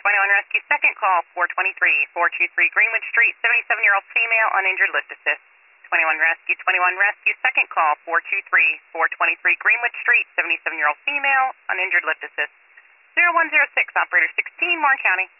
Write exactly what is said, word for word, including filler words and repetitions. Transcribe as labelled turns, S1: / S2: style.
S1: twenty-one Rescue, second call, four twenty-three, four twenty-three Greenwood Street, seventy-seven-year-old female, uninjured, lift assist. twenty-one Rescue, twenty-one Rescue, second call, four twenty-three, four twenty-three Greenwood Street, seventy-seven-year-old female, uninjured, lift assist. zero one zero six, operator sixteen, Warren County.